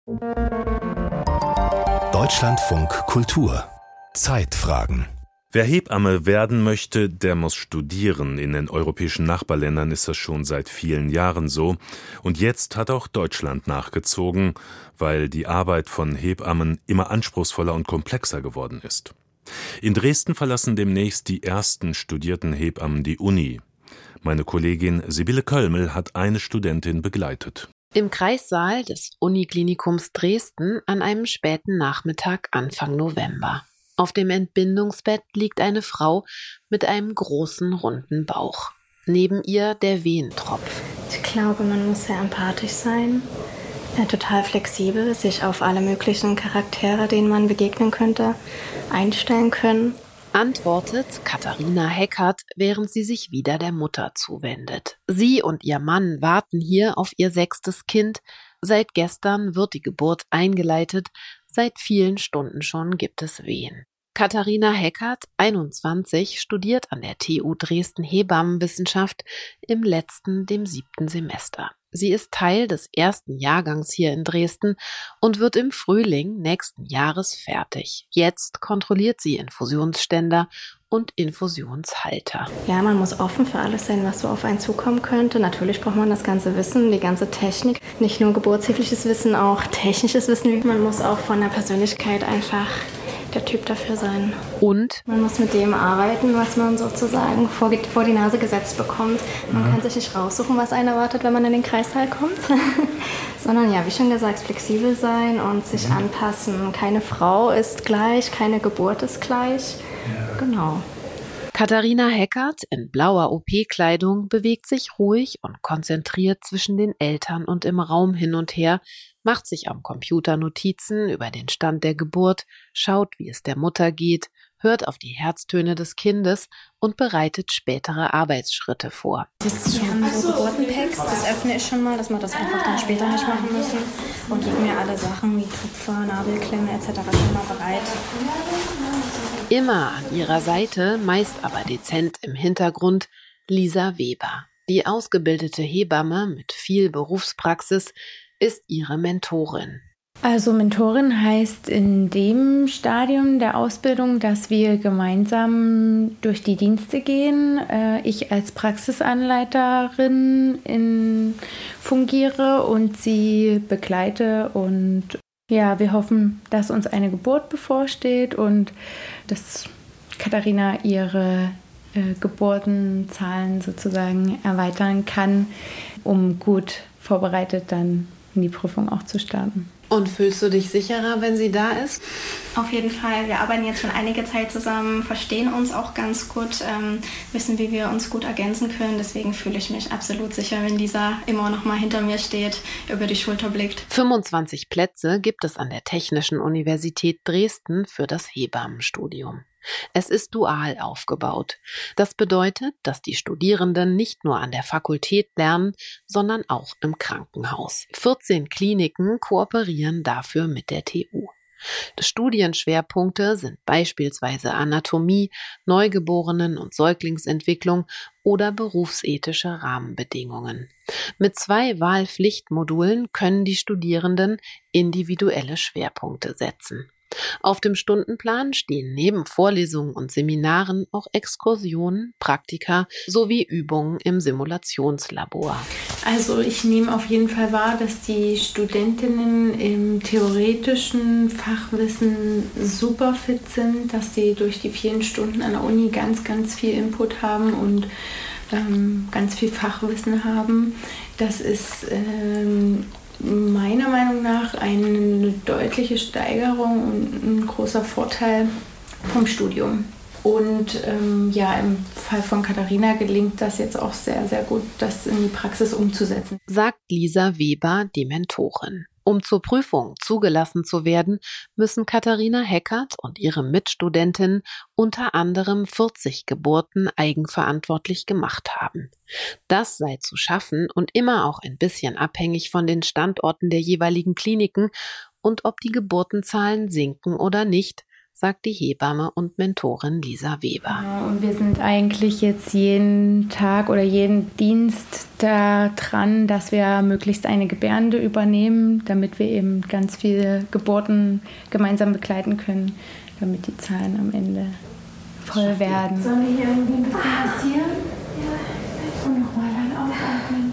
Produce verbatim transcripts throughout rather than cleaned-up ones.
Deutschlandfunk Kultur. Zeitfragen. Wer Hebamme werden möchte, der muss studieren. In den europäischen Nachbarländern ist das schon seit vielen Jahren so. Und jetzt hat auch Deutschland nachgezogen, weil die Arbeit von Hebammen immer anspruchsvoller und komplexer geworden ist. In Dresden verlassen demnächst die ersten studierten Hebammen die Uni. Meine Kollegin Sibylle Kölmel hat eine Studentin begleitet. Im Kreissaal des Uniklinikums Dresden an einem späten Nachmittag Anfang November. Auf dem Entbindungsbett liegt eine Frau mit einem großen, runden Bauch. Neben ihr der Wehentropf. Ich glaube, man muss sehr empathisch sein, äh, total flexibel, sich auf alle möglichen Charaktere, denen man begegnen könnte, einstellen können. Antwortet Katharina Heckert, während sie sich wieder der Mutter zuwendet. Sie und ihr Mann warten hier auf ihr sechstes Kind. Seit gestern wird die Geburt eingeleitet. Seit vielen Stunden schon gibt es Wehen. Katharina Heckert, einundzwanzig, studiert an der T U Dresden Hebammenwissenschaft im letzten, dem siebten Semester. Sie ist Teil des ersten Jahrgangs hier in Dresden und wird im Frühling nächsten Jahres fertig. Jetzt kontrolliert sie Infusionsständer und Infusionshalter. Ja, man muss offen für alles sein, was so auf einen zukommen könnte. Natürlich braucht man das ganze Wissen, die ganze Technik. Nicht nur geburtshilfliches Wissen, auch technisches Wissen. Man muss auch von der Persönlichkeit einfach der Typ dafür sein. Und man muss mit dem arbeiten, was man sozusagen vor, vor die Nase gesetzt bekommt. Man mhm. kann sich nicht raussuchen, was einen erwartet, wenn man in den Kreissaal kommt. Sondern ja, wie schon gesagt, flexibel sein und sich mhm. anpassen. Keine Frau ist gleich, keine Geburt ist gleich. Ja. Genau. Katharina Heckert in blauer O P-Kleidung bewegt sich ruhig und konzentriert zwischen den Eltern und im Raum hin und her, macht sich am Computer Notizen über den Stand der Geburt, schaut, wie es der Mutter geht, hört auf die Herztöne des Kindes und bereitet spätere Arbeitsschritte vor. Jetzt wir haben so Geburtenpacks, das öffne ich schon mal, dass wir das einfach dann später nicht machen müssen und lege mir alle Sachen wie Tupfer, Nabelklemme et cetera schon mal bereit. Immer an ihrer Seite, meist aber dezent im Hintergrund, Lisa Weber. Die ausgebildete Hebamme mit viel Berufspraxis ist ihre Mentorin. Also Mentorin heißt in dem Stadium der Ausbildung, dass wir gemeinsam durch die Dienste gehen. Ich als Praxisanleiterin in, fungiere und sie begleite und ja, wir hoffen, dass uns eine Geburt bevorsteht und dass Katharina ihre äh, Geburtenzahlen sozusagen erweitern kann, um gut vorbereitet dann in die Prüfung auch zu starten. Und fühlst du dich sicherer, wenn sie da ist? Auf jeden Fall. Wir arbeiten jetzt schon einige Zeit zusammen, verstehen uns auch ganz gut, ähm, wissen, wie wir uns gut ergänzen können. Deswegen fühle ich mich absolut sicher, wenn Lisa immer noch mal hinter mir steht, über die Schulter blickt. fünfundzwanzig Plätze gibt es an der Technischen Universität Dresden für das Hebammenstudium. Es ist dual aufgebaut. Das bedeutet, dass die Studierenden nicht nur an der Fakultät lernen, sondern auch im Krankenhaus. vierzehn Kliniken kooperieren dafür mit der T U. Studienschwerpunkte sind beispielsweise Anatomie, Neugeborenen- und Säuglingsentwicklung oder berufsethische Rahmenbedingungen. Mit zwei Wahlpflichtmodulen können die Studierenden individuelle Schwerpunkte setzen. Auf dem Stundenplan stehen neben Vorlesungen und Seminaren auch Exkursionen, Praktika sowie Übungen im Simulationslabor. Also ich nehme auf jeden Fall wahr, dass die Studentinnen im theoretischen Fachwissen super fit sind, dass sie durch die vielen Stunden an der Uni ganz, ganz viel Input haben und ähm, ganz viel Fachwissen haben. Das ist ähm, meiner Meinung nach eine deutliche Steigerung und ein großer Vorteil vom Studium. Und ähm, ja, im Fall von Katharina gelingt das jetzt auch sehr, sehr gut, das in die Praxis umzusetzen. Sagt Lisa Weber, die Mentorin. Um zur Prüfung zugelassen zu werden, müssen Katharina Heckert und ihre Mitstudentinnen unter anderem vierzig Geburten eigenverantwortlich gemacht haben. Das sei zu schaffen und immer auch ein bisschen abhängig von den Standorten der jeweiligen Kliniken und ob die Geburtenzahlen sinken oder nicht, sagt die Hebamme und Mentorin Lisa Weber. Ja, und wir sind eigentlich jetzt jeden Tag oder jeden Dienst da dran, dass wir möglichst eine Gebärende übernehmen, damit wir eben ganz viele Geburten gemeinsam begleiten können, damit die Zahlen am Ende voll werden. Sollen wir hier irgendwie ein bisschen massieren? Ja. Und nochmal lang ausatmen.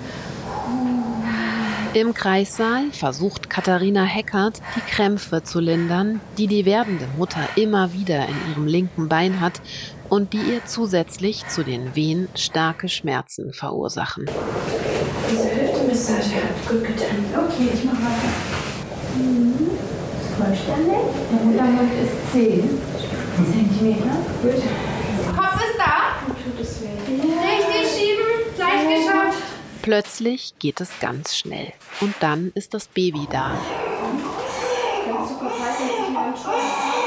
Im Kreissaal versucht Katharina Heckert, die Krämpfe zu lindern, die die werdende Mutter immer wieder in ihrem linken Bein hat und die ihr zusätzlich zu den Wehen starke Schmerzen verursachen. Diese Hüftenmassage hat gut getan. Okay, ich mach weiter. Mhm. Vollständig. Der Muttermund ist zehn Zentimeter. Gut. Kopf ist da. Tut es weh. Richtig schieben. Gleich geschafft. Plötzlich geht es ganz schnell und dann ist das Baby da. Kannst du kurz halten, dass ich mal anschaue?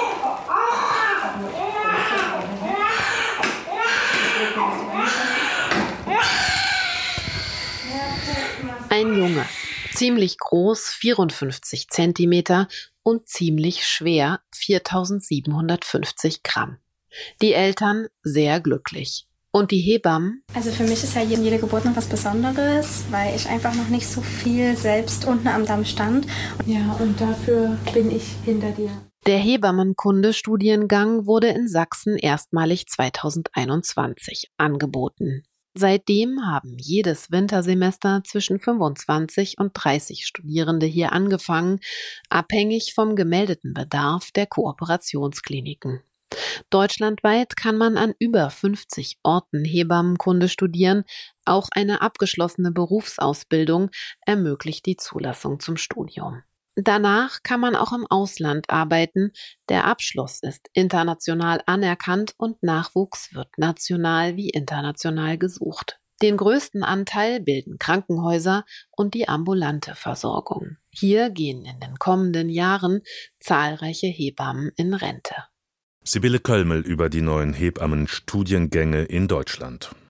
Ein Junge, ziemlich groß, vierundfünfzig Zentimeter und ziemlich schwer, viertausendsiebenhundertfünfzig Gramm. Die Eltern sehr glücklich. Und die Hebammen? Also für mich ist ja jede Geburt noch was Besonderes, weil ich einfach noch nicht so viel selbst unten am Damm stand. Ja, und dafür bin ich hinter dir. Der Hebammenkunde-Studiengang wurde in Sachsen erstmalig zweitausendeinundzwanzig angeboten. Seitdem haben jedes Wintersemester zwischen fünfundzwanzig und dreißig Studierende hier angefangen, abhängig vom gemeldeten Bedarf der Kooperationskliniken. Deutschlandweit kann man an über fünfzig Orten Hebammenkunde studieren. Auch eine abgeschlossene Berufsausbildung ermöglicht die Zulassung zum Studium. Danach kann man auch im Ausland arbeiten. Der Abschluss ist international anerkannt und Nachwuchs wird national wie international gesucht. Den größten Anteil bilden Krankenhäuser und die ambulante Versorgung. Hier gehen in den kommenden Jahren zahlreiche Hebammen in Rente. Sibylle Köllmel über die neuen Hebammenstudiengänge in Deutschland.